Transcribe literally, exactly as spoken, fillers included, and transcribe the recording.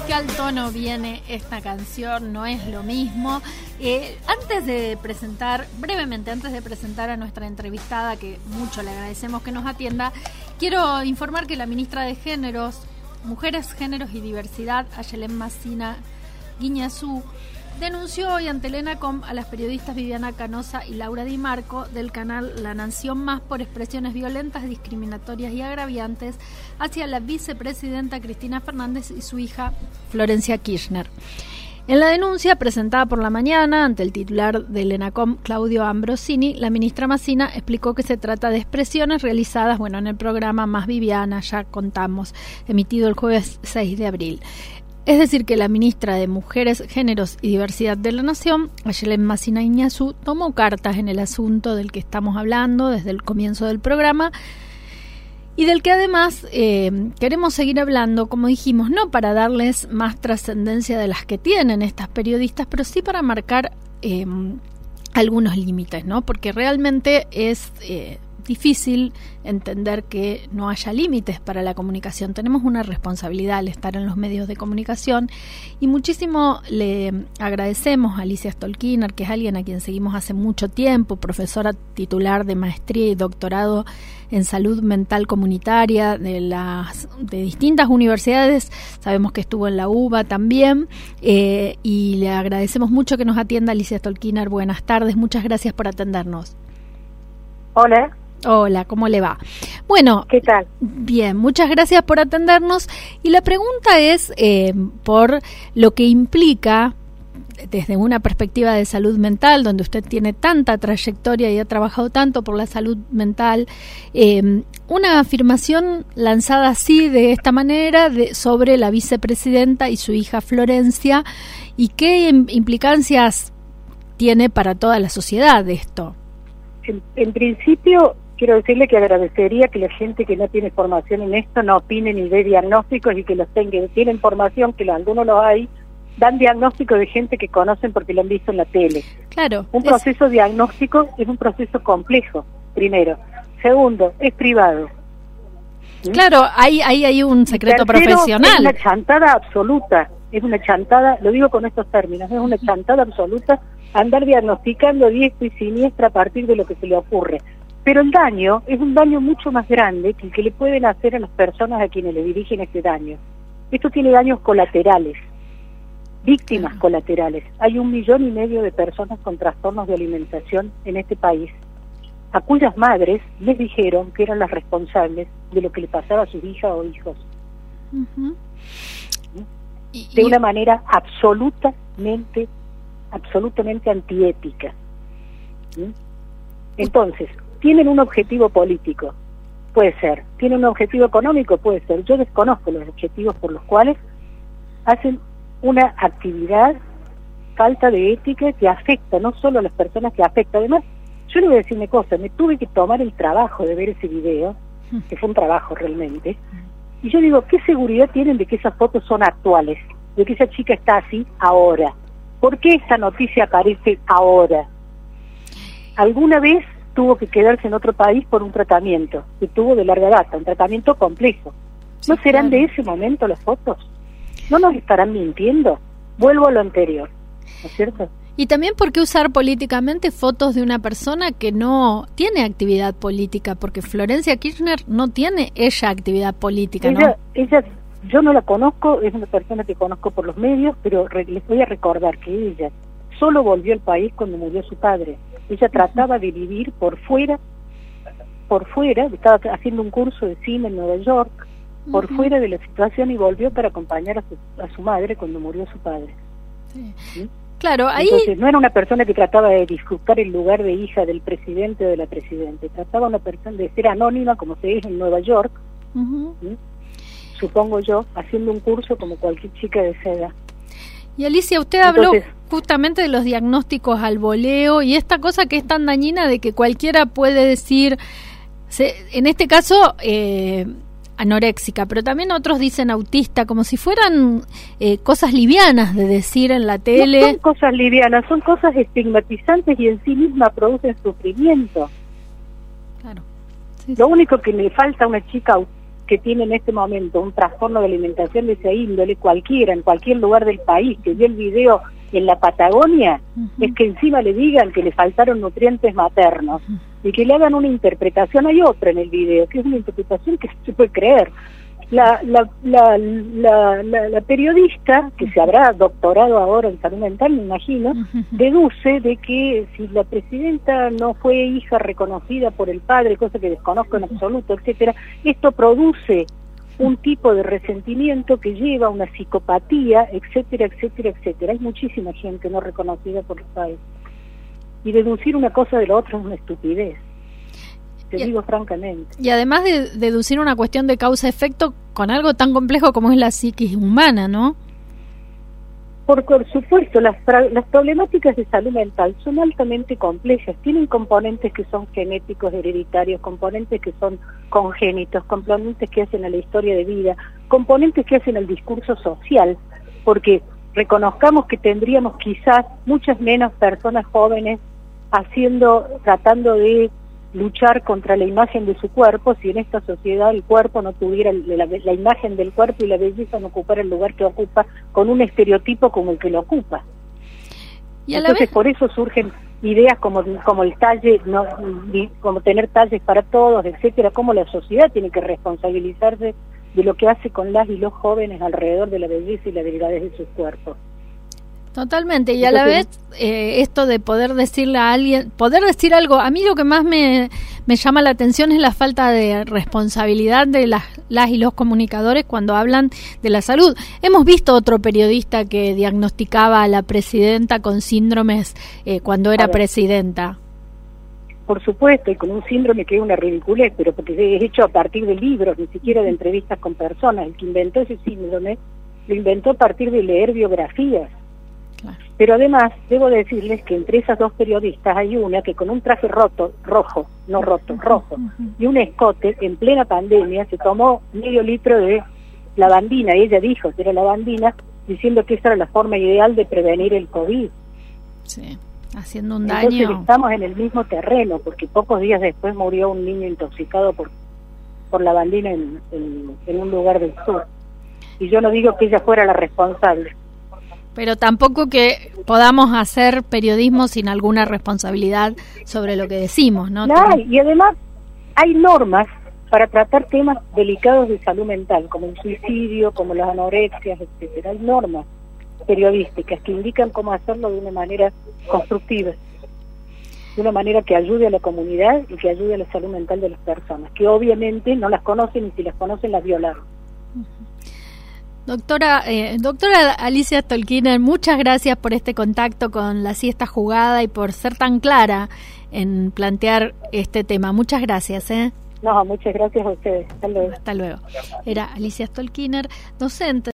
qué al tono viene esta canción, no es lo mismo. Eh, antes de presentar, brevemente, antes de presentar a nuestra entrevistada, que mucho le agradecemos que nos atienda, quiero informar que la ministra de Géneros, Mujeres, Géneros y Diversidad, Ayelen Massina Guiñazú, denunció hoy ante el ENACOM a las periodistas Viviana Canosa y Laura Di Marco del canal La Nación Más por expresiones violentas, discriminatorias y agraviantes hacia la vicepresidenta Cristina Fernández y su hija Florencia Kirchner. En la denuncia presentada por la mañana ante el titular del ENACOM, Claudio Ambrosini, la ministra Massina explicó que se trata de expresiones realizadas, bueno, en el programa Más Viviana, ya contamos, emitido el jueves seis de abril. Es decir, que la ministra de Mujeres, Géneros y Diversidad de la Nación, Ayelen Massina Guiñazú, tomó cartas en el asunto del que estamos hablando desde el comienzo del programa y del que además eh, queremos seguir hablando, como dijimos, no para darles más trascendencia de las que tienen estas periodistas, pero sí para marcar eh, algunos límites, ¿no? Porque realmente es Eh, difícil entender que no haya límites para la comunicación. Tenemos una responsabilidad al estar en los medios de comunicación y muchísimo le agradecemos a Alicia Stolkiner, que es alguien a quien seguimos hace mucho tiempo, profesora titular de maestría y doctorado en salud mental comunitaria de las de distintas universidades. Sabemos que estuvo en la U B A también eh, y le agradecemos mucho que nos atienda. Alicia Stolkiner, buenas tardes, muchas gracias por atendernos. Hola. Hola, ¿cómo le va? Bueno, ¿qué tal? Bien, muchas gracias por atendernos. Y la pregunta es eh, por lo que implica, desde una perspectiva de salud mental, donde usted tiene tanta trayectoria y ha trabajado tanto por la salud mental, eh, una afirmación lanzada así, de esta manera, de, sobre la vicepresidenta y su hija Florencia, y qué implicancias tiene para toda la sociedad esto. En, en principio, quiero decirle que agradecería que la gente que no tiene formación en esto no opine ni dé diagnósticos y que los tenga, tienen formación, que algunos los hay, dan diagnóstico de gente que conocen porque lo han visto en la tele. Claro. Un proceso es... diagnóstico es un proceso complejo, primero. Segundo, es privado. ¿Mm? Claro, ahí hay, hay un secreto tercero, profesional. Es una chantada absoluta, es una chantada, lo digo con estos términos, es una chantada absoluta andar diagnosticando diestra y siniestra a partir de lo que se le ocurre. Pero el daño es un daño mucho más grande que el que le pueden hacer a las personas a quienes le dirigen ese daño. Esto tiene daños colaterales, víctimas colaterales. Hay un millón y medio de personas con trastornos de alimentación en este país, a cuyas madres les dijeron que eran las responsables de lo que le pasaba a sus hijas o hijos. Uh-huh. ¿Sí? De una manera absolutamente, absolutamente antiética. ¿Sí? Entonces, tienen un objetivo político, puede ser, tienen un objetivo económico, puede ser, yo desconozco los objetivos por los cuales hacen una actividad falta de ética que afecta no solo a las personas, que afecta, además, yo le voy a decir una cosa, me tuve que tomar el trabajo de ver ese video, que fue un trabajo realmente, y yo digo, ¿qué seguridad tienen de que esas fotos son actuales? De que esa chica está así ahora. ¿Por qué esta noticia aparece ahora? Alguna vez tuvo que quedarse en otro país por un tratamiento que tuvo de larga data, un tratamiento complejo. ¿No sí, serán claro. de ese momento las fotos? ¿No nos estarán mintiendo? Vuelvo a lo anterior, ¿no es cierto? Y también, ¿por qué usar políticamente fotos de una persona que no tiene actividad política? Porque Florencia Kirchner no tiene ella actividad política, ella, ¿no? Ella, yo no la conozco, es una persona que conozco por los medios, pero re, les voy a recordar que ella solo volvió al país cuando murió su padre. Ella trataba de vivir por fuera, por fuera, estaba haciendo un curso de cine en Nueva York, por uh-huh. fuera de la situación, y volvió para acompañar a su, a su madre cuando murió su padre. Sí. ¿Sí? Claro, ahí... Entonces, no era una persona que trataba de disfrutar el lugar de hija del presidente o de la presidenta, trataba una persona de ser anónima, como se es en Nueva York, uh-huh. ¿sí? Supongo yo, haciendo un curso como cualquier chica de esa edad. Y Alicia, usted habló Entonces, justamente de los diagnósticos al voleo y esta cosa que es tan dañina de que cualquiera puede decir, se, en este caso, eh, anoréxica, pero también otros dicen autista, como si fueran eh, cosas livianas de decir en la tele. No son cosas livianas, son cosas estigmatizantes y en sí mismas producen sufrimiento. Claro. Sí, Lo sí. único que le falta a una chica que tiene en este momento un trastorno de alimentación de esa índole, cualquiera, en cualquier lugar del país, que vio el video en la Patagonia, uh-huh. es que encima le digan que le faltaron nutrientes maternos, uh-huh. y que le hagan una interpretación. Hay otra en el video, que es una interpretación que se puede creer. La, la, la, la, la, la periodista, que se habrá doctorado ahora en salud mental, me imagino, deduce de que si la presidenta no fue hija reconocida por el padre, cosa que desconozco en absoluto, etcétera, esto produce un tipo de resentimiento que lleva a una psicopatía, etcétera, etcétera, etcétera. Hay muchísima gente no reconocida por los padres. Y deducir una cosa de la otra es una estupidez. Te y, digo francamente. Y además de deducir una cuestión de causa-efecto con algo tan complejo como es la psiquis humana, ¿no? Por, por supuesto, las, las problemáticas de salud mental son altamente complejas. Tienen componentes que son genéticos, hereditarios, componentes que son congénitos, componentes que hacen a la historia de vida, componentes que hacen al discurso social, porque reconozcamos que tendríamos quizás muchas menos personas jóvenes haciendo, tratando de luchar contra la imagen de su cuerpo si en esta sociedad el cuerpo no tuviera la, la imagen del cuerpo y la belleza no ocupara el lugar que ocupa con un estereotipo como el que lo ocupa. Y entonces vez... por eso surgen ideas como como el talle, no, como tener talles para todos, etcétera, como la sociedad tiene que responsabilizarse de lo que hace con las y los jóvenes alrededor de la belleza y la delgadez de sus cuerpos. Totalmente, y a la vez eh, esto de poder decirle a alguien, poder decir algo, a mí lo que más me, me llama la atención es la falta de responsabilidad de las, las y los comunicadores cuando hablan de la salud. Hemos visto otro periodista que diagnosticaba a la presidenta con síndromes eh, cuando era presidenta. Por supuesto, y con un síndrome que es una ridiculez, pero porque es hecho a partir de libros, ni siquiera de entrevistas con personas. El que inventó ese síndrome lo inventó a partir de leer biografías. Claro. Pero además, debo decirles que entre esas dos periodistas hay una que con un traje roto, rojo, no roto, rojo, uh-huh. y un escote, en plena pandemia, se tomó medio litro de lavandina, y ella dijo que era lavandina, diciendo que esa era la forma ideal de prevenir el COVID. Sí, haciendo un daño. Entonces estamos en el mismo terreno, porque pocos días después murió un niño intoxicado por, por lavandina en, en, en un lugar del sur. Y yo no digo que ella fuera la responsable. Pero tampoco que podamos hacer periodismo sin alguna responsabilidad sobre lo que decimos, ¿no? No hay, y además hay normas para tratar temas delicados de salud mental, como el suicidio, como las anorexias, etcétera. Hay normas periodísticas que indican cómo hacerlo de una manera constructiva, de una manera que ayude a la comunidad y que ayude a la salud mental de las personas, que obviamente no las conocen y si las conocen las violaron. Doctora, eh, doctora Alicia Stolkiner, muchas gracias por este contacto con La Siesta Jugada y por ser tan clara en plantear este tema. Muchas gracias. ¿eh? No, muchas gracias a ustedes. Hasta luego. Hasta luego. Era Alicia Stolkiner, docente.